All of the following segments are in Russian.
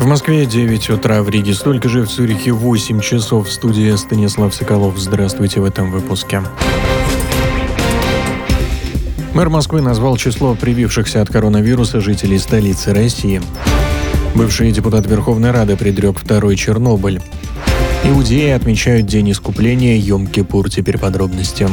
В Москве 9 утра, в Риге столько же, в Цюрихе 8 часов. В студии Станислав Соколов. Здравствуйте в этом выпуске. Мэр Москвы назвал число привившихся от коронавируса жителей столицы России. Бывший депутат Верховной Рады предрек второй Чернобыль. Иудеи отмечают День искупления Йом-Кипур. Теперь подробности.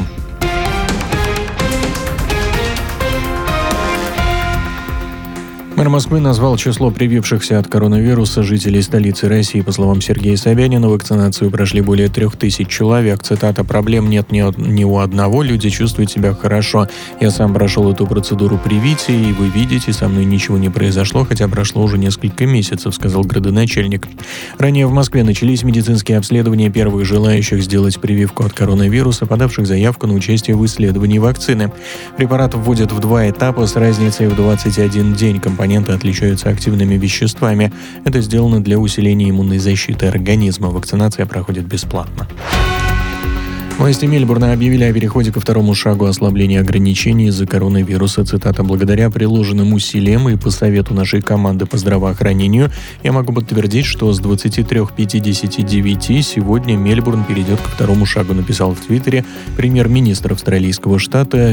Мэр Москвы назвал число привившихся от коронавируса жителей столицы России. По словам Сергея Собянина, вакцинацию прошли более 3000 человек. Цитата: «Проблем нет ни у одного, люди чувствуют себя хорошо. Я сам прошел эту процедуру привития, и вы видите, со мной ничего не произошло, хотя прошло уже несколько месяцев», — сказал градоначальник. Ранее в Москве начались медицинские обследования первых желающих сделать прививку от коронавируса, подавших заявку на участие в исследовании вакцины. Препарат вводят в 2 этапа с разницей в 21 день. Компоненты отличаются активными веществами. Это сделано для усиления иммунной защиты организма. Вакцинация проходит бесплатно. Власти Мельбурна объявили о переходе ко второму шагу ослабления ограничений из-за коронавируса. Цитата: «Благодаря приложенным усилиям и по совету нашей команды по здравоохранению я могу подтвердить, что с 23:59 сегодня Мельбурн перейдет ко второму шагу», написал в Твиттере премьер-министр австралийского штата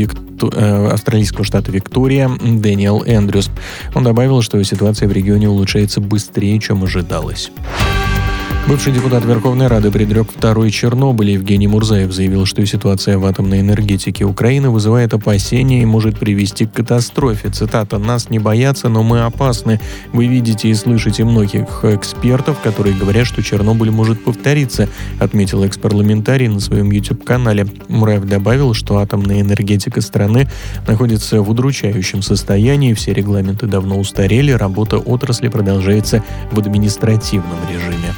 Виктория Дэниел Эндрюс. Он добавил, что ситуация в регионе улучшается быстрее, чем ожидалось. Бывший депутат Верховной Рады предрек второй Чернобыль. Евгений Мурзаев заявил, что ситуация в атомной энергетике Украины вызывает опасения и может привести к катастрофе. Цитата: «Нас не боятся, но мы опасны. Вы видите и слышите многих экспертов, которые говорят, что Чернобыль может повториться», отметил экс-парламентарий на своем YouTube-канале. Мураев добавил, что атомная энергетика страны находится в удручающем состоянии, все регламенты давно устарели, работа отрасли продолжается в административном режиме.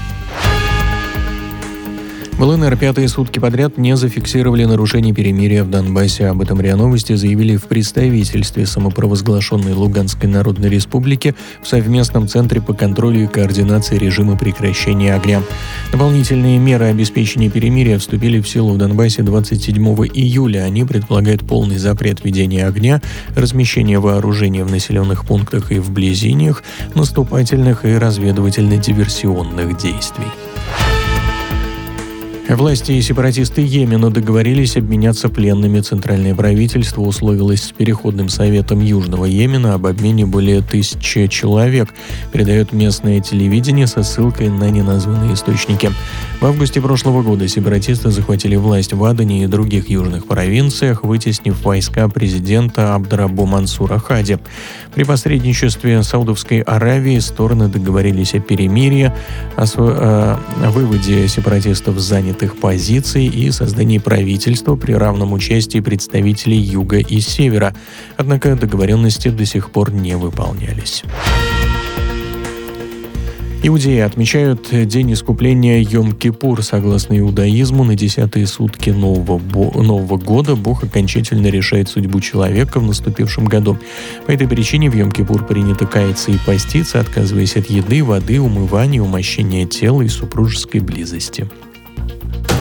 В ЛНР 5-е сутки подряд не зафиксировали нарушений перемирия в Донбассе. Об этом РИА Новости заявили в представительстве самопровозглашенной Луганской Народной Республики в совместном центре по контролю и координации режима прекращения огня. Дополнительные меры обеспечения перемирия вступили в силу в Донбассе 27 июля. Они предполагают полный запрет ведения огня, размещение вооружения в населенных пунктах и вблизи них, наступательных и разведывательно-диверсионных действий. Власти и сепаратисты Йемена договорились обменяться пленными. Центральное правительство условилось с Переходным советом Южного Йемена об обмене более 1000 человек, передает местное телевидение со ссылкой на неназванные источники. В августе прошлого года сепаратисты захватили власть в Адане и других южных провинциях, вытеснив войска президента Абдрабу Мансура Хади. При посредничестве Саудовской Аравии стороны договорились о перемирии, о выводе сепаратистов с занятых позиций и создании правительства при равном участии представителей Юга и Севера. Однако договоренности до сих пор не выполнялись. Иудеи отмечают День искупления Йом-Кипур. Согласно иудаизму, на 10-е сутки Нового года Бог окончательно решает судьбу человека в наступившем году. По этой причине в Йом-Кипур принято каяться и поститься, отказываясь от еды, воды, умывания, умощения тела и супружеской близости.